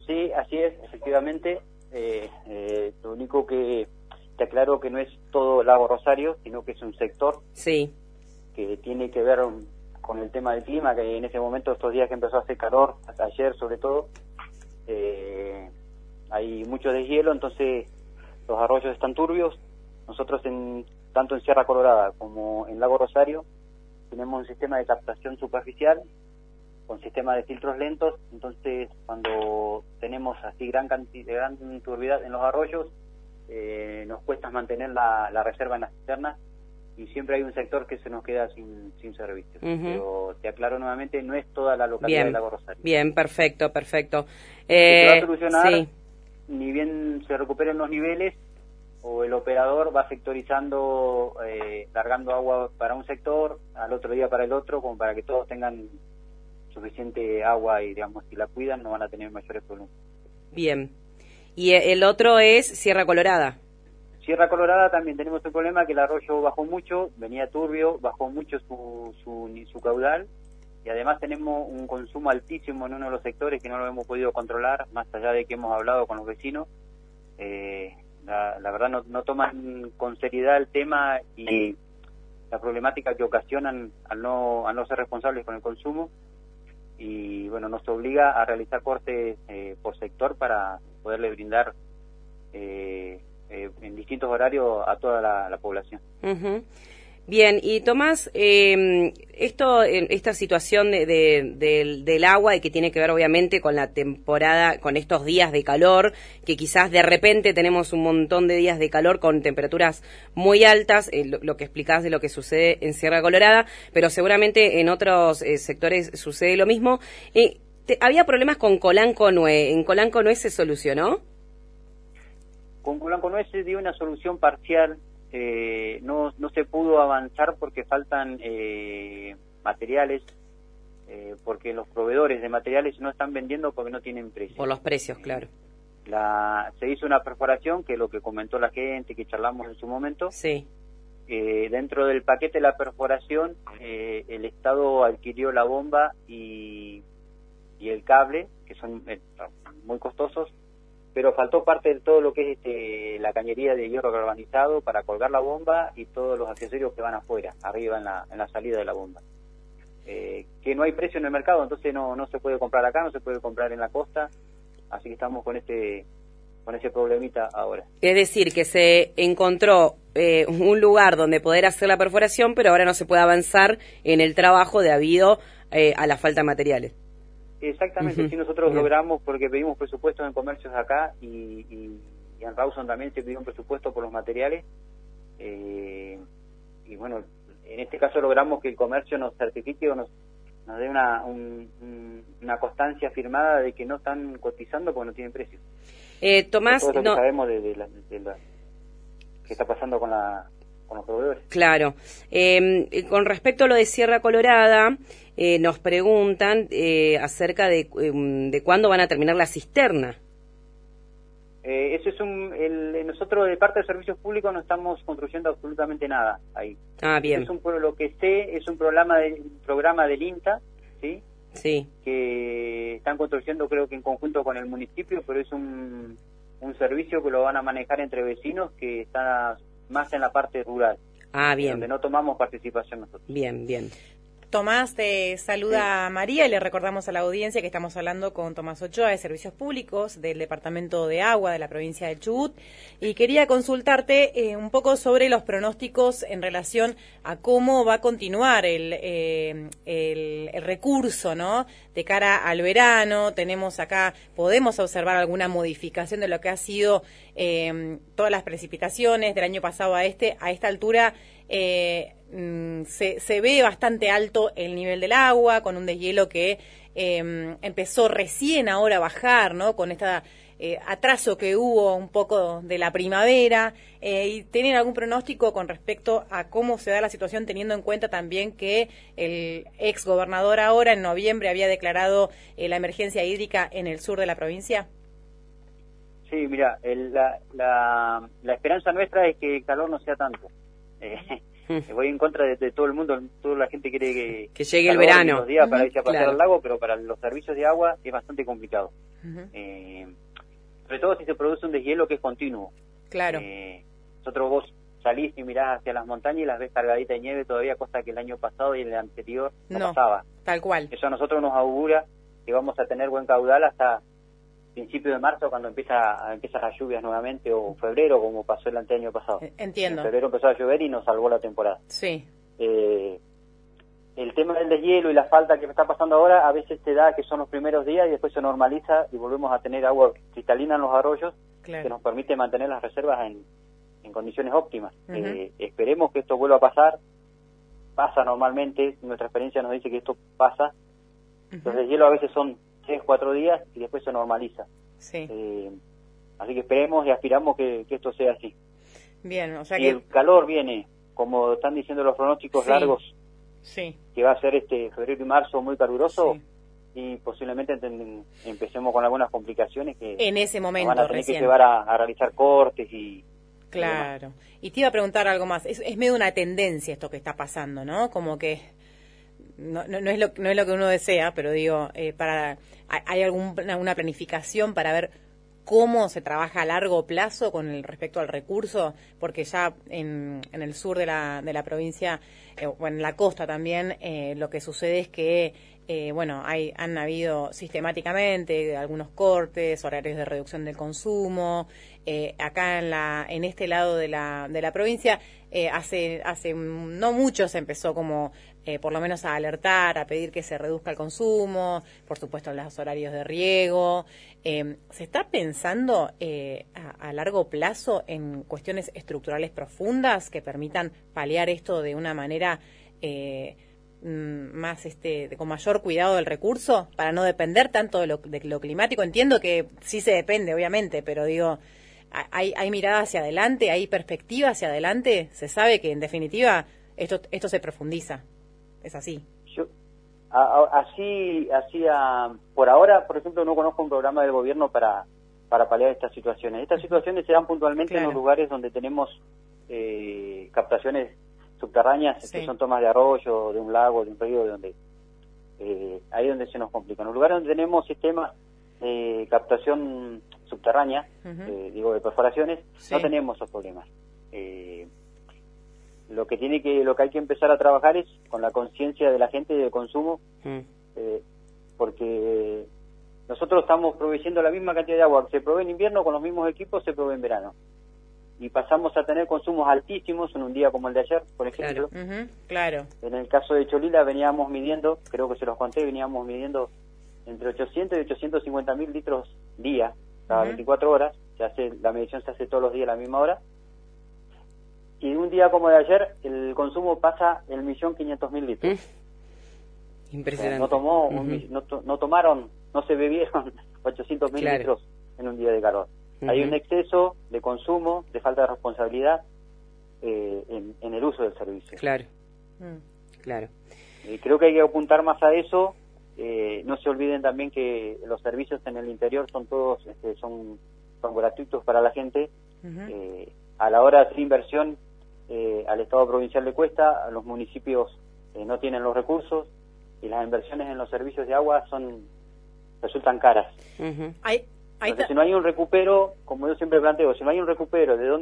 Sí, así es, efectivamente. Lo único que te aclaro que no es todo Lago Rosario, sino que es un sector Sí. que tiene que ver con el tema del clima, que en ese momento, estos días que empezó a hacer calor, hasta ayer sobre todo, hay mucho deshielo, entonces los arroyos están turbios. Nosotros, tanto en Sierra Colorada como en Lago Rosario, tenemos un sistema de captación superficial con sistema de filtros lentos, entonces cuando tenemos así gran turbidez en los arroyos, nos cuesta mantener la reserva en las cisternas y siempre hay un sector que se nos queda sin servicio. Pero te aclaro nuevamente, no es toda la localidad de Lago Rosario. Bien, perfecto. Se va a solucionar, sí. Ni bien se recuperen los niveles, o el operador va sectorizando, largando agua para un sector, al otro día para el otro, como para que todos tengan suficiente agua y, digamos, si la cuidan no van a tener mayores problemas. Bien. Y el otro es Sierra Colorada. Sierra Colorada también tenemos el problema que el arroyo bajó mucho, venía turbio, bajó mucho su caudal, y además tenemos un consumo altísimo en uno de los sectores que no lo hemos podido controlar, más allá de que hemos hablado con los vecinos. La verdad no toman con seriedad el tema y la problemática que ocasionan al no ser responsables con el consumo, y bueno, nos obliga a realizar cortes por sector para poderle brindar en distintos horarios a toda la población. Bien, y Tomás, esta situación del agua y que tiene que ver obviamente con la temporada, con estos días de calor, que quizás de repente tenemos un montón de días de calor con temperaturas muy altas, lo que explicás de lo que sucede en Sierra Colorada, pero seguramente en otros sectores sucede lo mismo. Había problemas con Colanco Nue. ¿En Colanco Nue se solucionó? Con Colanco Nue se dio una solución parcial. No se pudo avanzar porque faltan materiales, porque los proveedores de materiales no están vendiendo porque no tienen precio. Por los precios, claro. Se hizo una perforación, que es lo que comentó la gente, que charlamos en su momento. Sí. Dentro del paquete de la perforación, el Estado adquirió la bomba y el cable, que son muy costosos, pero faltó parte de todo lo que es la cañería de hierro galvanizado para colgar la bomba y todos los accesorios que van afuera, arriba en la salida de la bomba. Que no hay precio en el mercado, entonces no se puede comprar acá, no se puede comprar en la costa, así que estamos con ese problemita ahora. Es decir, que se encontró un lugar donde poder hacer la perforación, pero ahora no se puede avanzar en el trabajo debido a la falta de materiales. Exactamente, sí, nosotros logramos, porque pedimos presupuestos en comercios acá y en Rawson también se pidió un presupuesto por los materiales, y bueno, en este caso logramos que el comercio nos certifique o nos dé una constancia firmada de que no están cotizando porque no tienen precio. Tomás, todo lo que sabemos de que está pasando con los proveedores. Claro. Con respecto a lo de Sierra Colorada, nos preguntan acerca de cuándo van a terminar la cisterna. Eso es nosotros de parte de servicios públicos no estamos construyendo absolutamente nada ahí. Ah, bien. Lo que sé es un programa del INTA, ¿sí? Sí. Que están construyendo, creo que en conjunto con el municipio, pero es un servicio que lo van a manejar entre vecinos, que está más en la parte rural. Ah, bien. Donde no tomamos participación nosotros. Bien. Tomás, te saluda María y le recordamos a la audiencia que estamos hablando con Tomás Ochoa de Servicios Públicos del Departamento de Agua de la provincia de Chubut, y quería consultarte un poco sobre los pronósticos en relación a cómo va a continuar el recurso, ¿no?, de cara al verano. Tenemos acá, podemos observar alguna modificación de lo que ha sido todas las precipitaciones del año pasado a esta altura. Se ve bastante alto el nivel del agua, con un deshielo que empezó recién ahora a bajar, ¿no?, con este atraso que hubo un poco de la primavera. ¿Y tienen algún pronóstico con respecto a cómo se da la situación, teniendo en cuenta también que el ex gobernador ahora en noviembre había declarado la emergencia hídrica en el sur de la provincia? Sí, mira, la esperanza nuestra es que el calor no sea tanto. Voy en contra de todo el mundo, toda la gente quiere que llegue el verano. Los días para irse a pasear claro. al lago, pero para los servicios de agua es bastante complicado. Sobre todo si se produce un deshielo que es continuo. Claro. Nosotros vos salís y mirás hacia las montañas y las ves cargaditas de nieve todavía, cosa que el año pasado y el anterior no pasaba. Tal cual. Eso a nosotros nos augura que vamos a tener buen caudal hasta principio de marzo, cuando empiezan las lluvias nuevamente, o febrero, como pasó el año pasado. Entiendo. En febrero empezó a llover y nos salvó la temporada. Sí. El tema del deshielo y la falta que me está pasando ahora, a veces te da que son los primeros días y después se normaliza y volvemos a tener agua cristalina en los arroyos, claro, que nos permite mantener las reservas en condiciones óptimas. Esperemos que esto vuelva a pasar. Pasa normalmente, nuestra experiencia nos dice que esto pasa. Los deshielos a veces son 3-4 días y después se normaliza. Sí. Así que esperemos y aspiramos que esto sea así. Bien, o sea y el calor viene, como están diciendo los pronósticos largos, que va a ser febrero y marzo muy caluroso, y posiblemente empecemos con algunas complicaciones que en ese momento van a tener que llevar a realizar cortes y... Claro. Y te iba a preguntar algo más. Es medio una tendencia esto que está pasando, ¿no? Como que no es lo que uno desea, pero digo, ¿hay alguna planificación para ver cómo se trabaja a largo plazo con respecto al recurso? Porque ya en el sur de la provincia, o en la costa también, lo que sucede es que han habido sistemáticamente algunos cortes, horarios de reducción del consumo. Acá en este lado de la provincia, hace no mucho se empezó como por lo menos a alertar, a pedir que se reduzca el consumo, por supuesto los horarios de riego. ¿Se está pensando a largo plazo en cuestiones estructurales profundas que permitan paliar esto de una manera más con mayor cuidado del recurso, para no depender tanto de lo climático? Entiendo que sí se depende, obviamente, pero digo, hay mirada hacia adelante, hay perspectiva hacia adelante. Se sabe que en definitiva esto se profundiza. Es así. Por ahora, por ejemplo, no conozco un programa del gobierno para paliar estas situaciones. Estas situaciones se dan puntualmente en los lugares donde tenemos captaciones subterráneas, que son tomas de arroyo, de un lago, de un río, ahí donde se nos complica. En los lugares donde tenemos sistemas de captación subterránea, de perforaciones, no tenemos esos problemas. Lo que hay que empezar a trabajar es con la conciencia de la gente de consumo, porque nosotros estamos proveyendo la misma cantidad de agua que se provee en invierno, con los mismos equipos se provee en verano. Y pasamos a tener consumos altísimos en un día como el de ayer, por ejemplo. Claro. En el caso de Cholila veníamos midiendo, creo que se los conté, entre 800 y 850 mil litros día, cada 24 horas. La medición se hace todos los días a la misma hora. Y un día como de ayer, el consumo pasa 1.500.000 litros. Impresionante. O sea, no se bebieron 800.000 litros en un día de calor. Hay un exceso de consumo, de falta de responsabilidad en el uso del servicio. Claro. Creo que hay que apuntar más a eso. No se olviden también que los servicios en el interior son todos son gratuitos para la gente. A la hora de hacer inversión, al Estado provincial le cuesta, a los municipios no tienen los recursos, y las inversiones en los servicios de agua resultan caras. Entonces, si no hay un recupero, como yo siempre planteo, si no hay un recupero de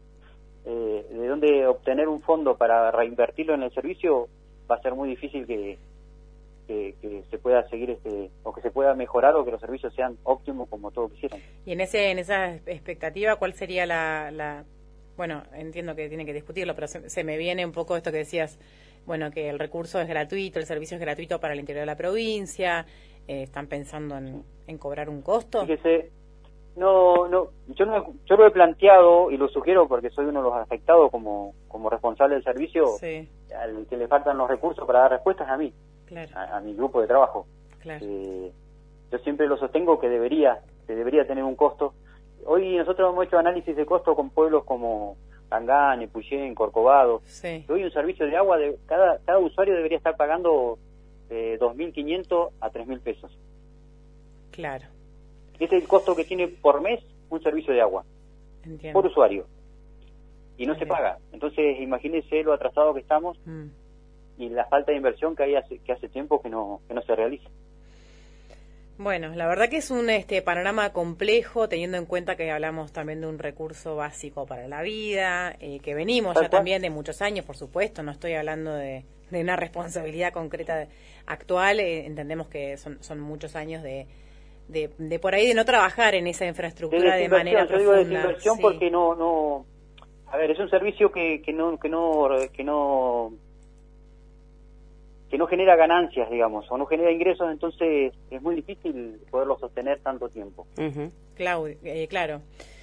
dónde obtener un fondo para reinvertirlo en el servicio, va a ser muy difícil que se pueda seguir o que se pueda mejorar, o que los servicios sean óptimos como todos quisieran. Y en esa expectativa, ¿cuál sería bueno, entiendo que tiene que discutirlo, pero se me viene un poco esto que decías, que el recurso es gratuito, el servicio es gratuito para el interior de la provincia. ¿Están pensando en cobrar un costo? Fíjese, yo lo he planteado y lo sugiero porque soy uno de los afectados como responsable del servicio. Al que le faltan los recursos para dar respuestas a mí, a mi grupo de trabajo. Yo siempre lo sostengo que debería tener un costo. Hoy nosotros hemos hecho análisis de costo con pueblos como Tangán, Epuyén, Corcovado. Hoy un servicio de agua, cada usuario debería estar pagando de 2.500 a 3.000 pesos. Claro. Ese es el costo que tiene por mes un servicio de agua. Entiendo. Por usuario. y no se paga. Entonces, imagínese lo atrasado que estamos y la falta de inversión que hace tiempo que no se realiza. Bueno, la verdad que es un panorama complejo, teniendo en cuenta que hablamos también de un recurso básico para la vida, que venimos ya también de muchos años, por supuesto, no estoy hablando de una responsabilidad concreta actual, entendemos que son muchos años de por ahí de no trabajar en esa infraestructura de manera profunda. Yo digo desinversión sí. Porque no, a ver, es un servicio que no genera ganancias, digamos, o no genera ingresos, entonces es muy difícil poderlo sostener tanto tiempo. Claro.